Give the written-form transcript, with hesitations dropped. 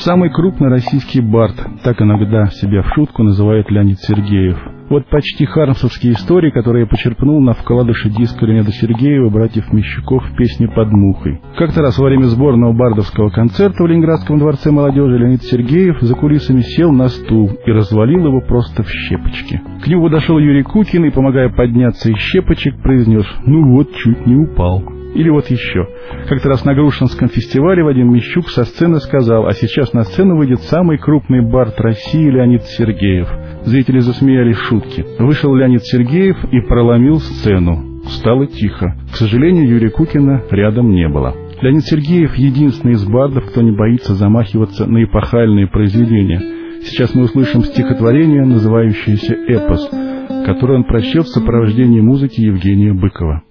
Самый крупный российский бард, так иногда себя в шутку называет Леонид Сергеев. Вот почти хармсовские истории, которые я почерпнул на вкладыше диска Леонида Сергеева «Братьев Мещуков» в песне «Под мухой». Как-то раз во время сборного бардовского концерта в Ленинградском дворце молодежи Леонид Сергеев за кулисами сел на стул и развалил его просто в щепочки. К нему подошел Юрий Кукин и, помогая подняться из щепочек, произнес: «Ну вот, чуть не упал». Или вот еще. Как-то раз на Грушинском фестивале Вадим Мищук со сцены сказал: «А сейчас на сцену выйдет самый крупный бард России Леонид Сергеев». Зрители засмеялись шутки. Вышел Леонид Сергеев и проломил сцену. Стало тихо. К сожалению, Юрия Кукина рядом не было. Леонид Сергеев — единственный из бардов, кто не боится замахиваться на эпохальные произведения. Сейчас мы услышим стихотворение, называющееся «Эпос», которое он прочел в сопровождении музыки Евгения Быкова.